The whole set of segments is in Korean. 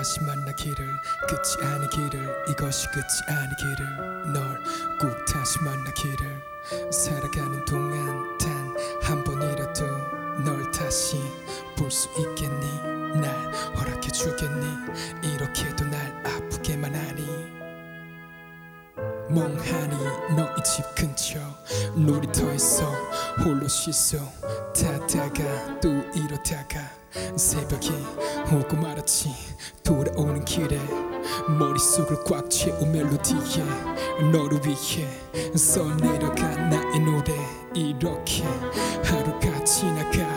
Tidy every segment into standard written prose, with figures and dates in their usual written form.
다시 만나기를 끝이 아니기를 이것이 끝이 아니기를 널 꼭 다시 만나기를 살아가는 동안 단 한 번이라도 널 다시 볼 수 있겠니 날 허락해 주겠니 이렇게도 날 아프게만 하니 멍하니 너의 집 근처 놀이터에서 홀로 씻어 타다가 또 이러다가 새벽이 오고 말았지 돌아오는 길에 머릿속을 꽉 채운 멜로디에 너를 위해 써내려간 나의 노래 이렇게 하루가 지나가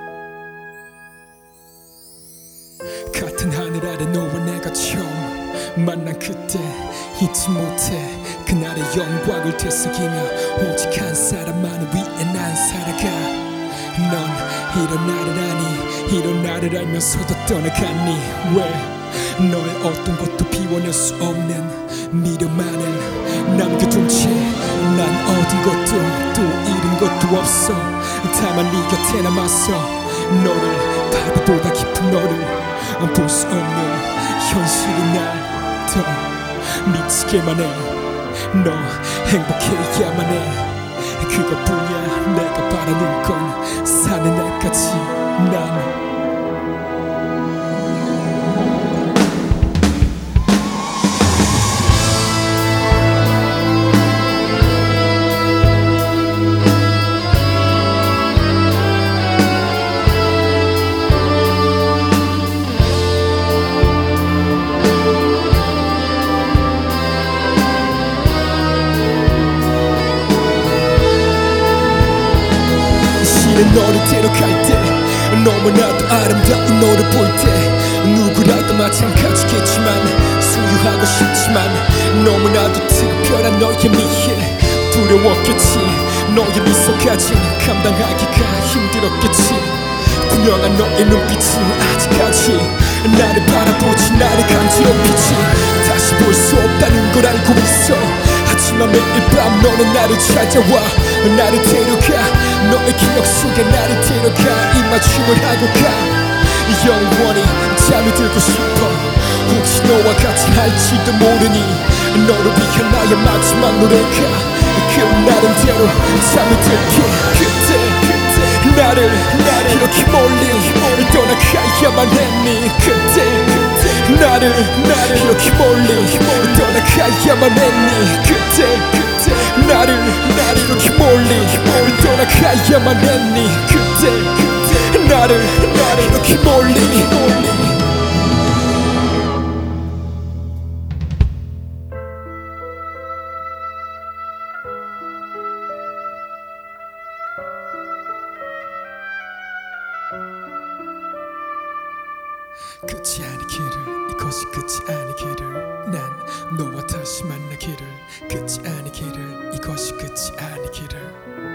같은 하늘 아래 너와 내가 처음 만난 그때 잊지 못해 그날의 영광을 되새기며 오직 한 사람만을 위해 난 살아가 넌 이런 나를 아니 이런 나를 알면서도 떠나갔니 왜 너의 어떤 것도 비워낼 수 없는 미련만을 남겨둔 채 난 얻은 것도 또 잃은 것도 없어 다만 네 곁에 남았어 너를 바다보다 깊은 너를 볼 수 없는 현실이 날 더 미치게만 해너 행복해야만 해 그것뿐이야 내가 바라는 건 사는 날까지 난 너를 데려갈 때 너무나도 아름다운 너를 볼 때 누구라도 마찬가지겠지만 소유하고 싶지만 너무나도 특별한 너의 미에 두려웠겠지 너의 미소까지 감당하기가 힘들었겠지 분명한 너의 눈빛이 아직까지 나를 바라보지 나를 간지럽히지 다시 볼 수 없다는 걸 알고 있어 하지만 매일 밤 너는 나를 찾아와 나를 데려가 너의 기억 속에 나를 데려가 이 맞춤을 하고 가 영원히 잠이 들고 싶어 혹시 너와 같이 할지도 모르니 너를 위한 나의 마지막 노래가 그 나름대로 잠이 들게 그때 나를 이렇게 멀리 떠나가야만 했니 그때 나를 이렇게 멀리 떠나가야만 했니 그때 나를 이렇게 멀리 떠나가야만 했니 그때 나를 이렇게 멀리 끝이 아니기를 이것이 끝이 아니기를 난 너와 다시 만나기를 끝이 아니기를 이것이 끝이 아니기를